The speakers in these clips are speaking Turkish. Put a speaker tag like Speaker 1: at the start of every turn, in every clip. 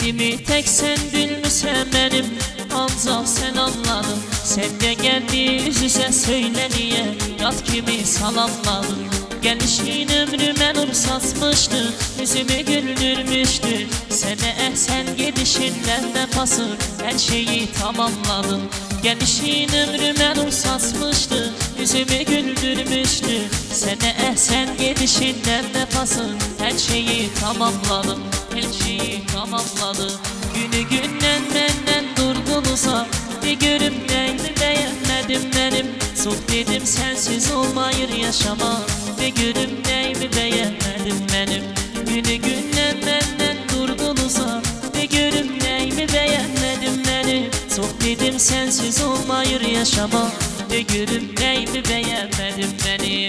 Speaker 1: Sevdiğimi tek sen bilmişsen benim, ancak sen anladın. Sen de geldi yüz yüze söyle niye yat kimi salamladın. Gelişin ömrüme nur saçmıştı, yüzümü güldürmüştü. Sene sen gidişinden de pasır her şeyi tamamladın. Gelişin ömrüme nur saçmıştı, yüzümü güldürmüştü. Sene sen gidişinden de pasır her şeyi tamamladın. Her şeyi tamamladı. Günü günden benden durgunsa bir görüm neydi beğenmedim benim. Çok dedim sensiz olmayır yaşama, bir görüm neydi beğenmedim benim. Günü günden benden durgunsa bir görüm neydi beğenmedim benim. Çok dedim sensiz olmayır yaşama, bir görüm neydi beğenmedim benim.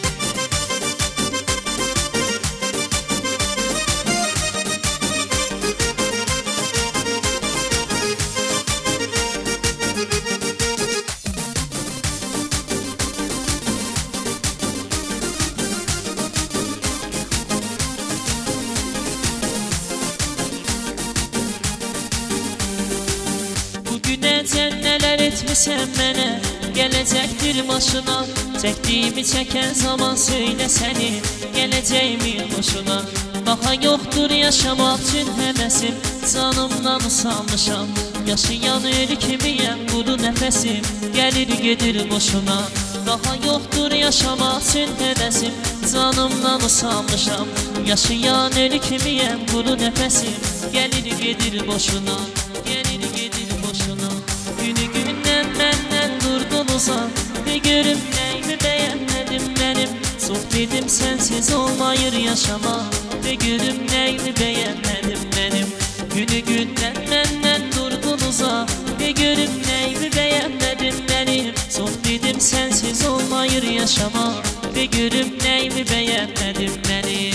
Speaker 1: Sen neler etmişsen bana, gelecektir başına. Çektiğimi çeken zaman söyle seni, geleceğimin hoşuna. Daha yoktur yaşamak için hevesim, canımdan usanmışam. Yaşayan ölü kimiyem, kuru nefesim gelir gelir boşuna. Daha yoktur yaşamak için hevesim, canımdan usanmışam. Yaşayan ölü kimiyem, kuru nefesim gelir gelir boşuna. Gelir gelir boşuna. Günü günden benden durgunsa bir görüm neyimi beğenmedim benim. Çok dedim sensiz olmayır yaşama, bir görüm neyimi beğenmedim benim. Günü günden benden durgunsa bir görüm neyimi beğenmedim benim. Çok dedim sensiz olmayır yaşama, bir görüm neyimi beğenmedim benim.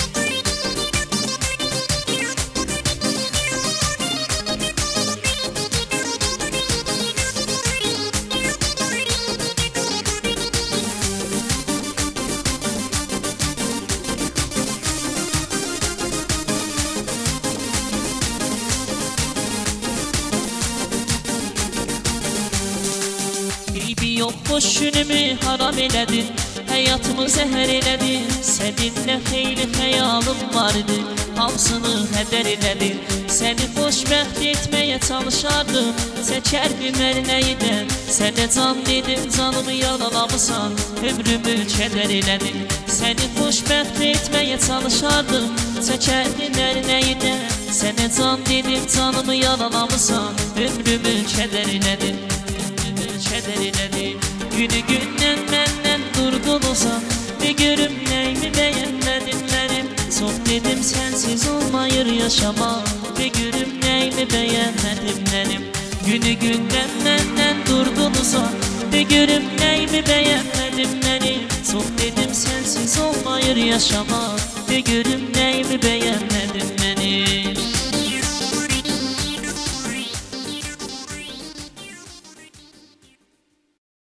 Speaker 1: Eybi yok boş günümü haram eledin, hayatımı zehir eledin. Seninle xeyli xəyalım vardı, hamısını heder eledin. Seni xoşbəxt etmeye çalışardım, çəkərdim əlnəydən. Sənə can dedim, canımı yaralamısan, ömrümü kədər eledin. Seni xoşbəxt etmeye çalışardım, çəkərdim əlnəydən. Sənə can dedim, canımı yaralamısan, ömrümü kədər eledin. Keder eledin. Günü günden benden durgunsa bir görüm neyimi beğenmedin benim. Çok dedim sensiz olmayır yaşama, bir görüm neyimi beğenmedim benim. Günü günden benden durgunsa bir görüm neyimi beğenmedim benim. Çok dedim sensiz olmayır yaşama, bir görüm neyimi beğenmedim.